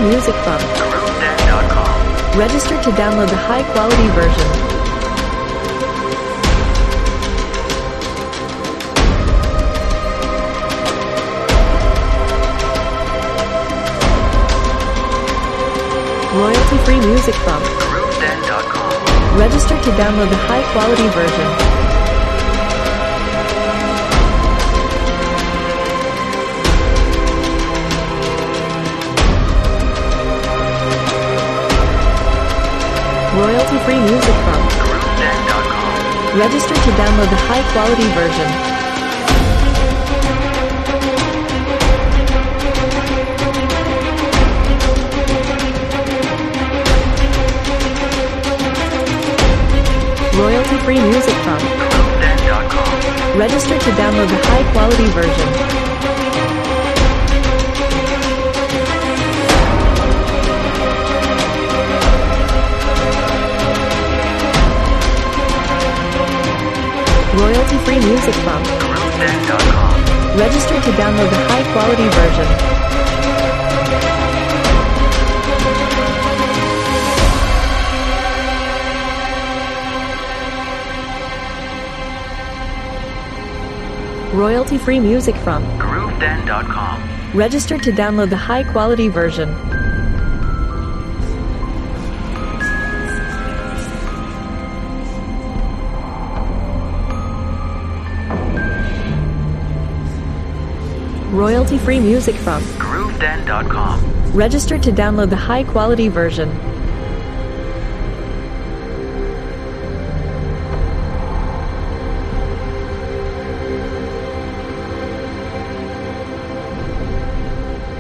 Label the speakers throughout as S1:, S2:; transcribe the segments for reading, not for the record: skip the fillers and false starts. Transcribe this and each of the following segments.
S1: music from
S2: GrooveDen.com.
S1: Register to download the high-quality version. Royalty-free music from
S2: GrooveDen.com.
S1: Register to download the high-quality version. Royalty-free music from
S2: GrooveDen.com.
S1: Register to download the high-quality version. Royalty-free music from
S2: GrooveDen.com.
S1: Register to download the high-quality version. Royalty-free music from
S2: GrooveDen.com.
S1: Register to download the high-quality version. Royalty-free music from
S2: GrooveDen.com.
S1: Register to download the high-quality version. Royalty-free music from
S2: GrooveDen.com.
S1: Register to download the high-quality version.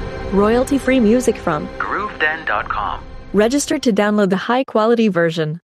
S1: Royalty-free music from
S2: GrooveDen.com.
S1: Register to download the high-quality version.